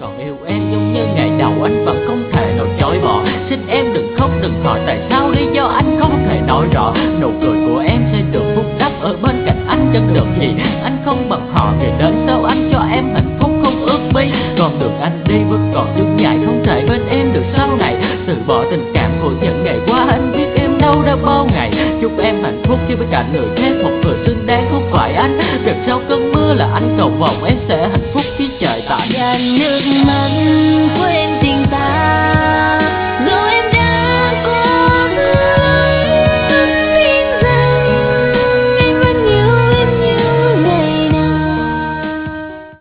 còn yêu em giống như ngày đầu anh vẫn không thể nào chối bỏ. Xin em đừng khóc đừng hỏi tại sao, lý do anh không thể nói rõ. Nụ cười của em sẽ được phúc đắp ở bên cạnh anh chẳng được gì. Anh không bằng họ ngày đến sau anh cho em hạnh phúc không ước bi. Còn đường anh đi vẫn còn dũng dài, không thể bên em được sau này. Từ bỏ tình cảm của những ngày qua, anh biết em đâu đã bao ngày. Chúc em hạnh phúc khi bên cạnh người khác, một người xứng đáng không phải anh. Đằng sau cơn mưa là anh cầu vọng em sẽ hạnh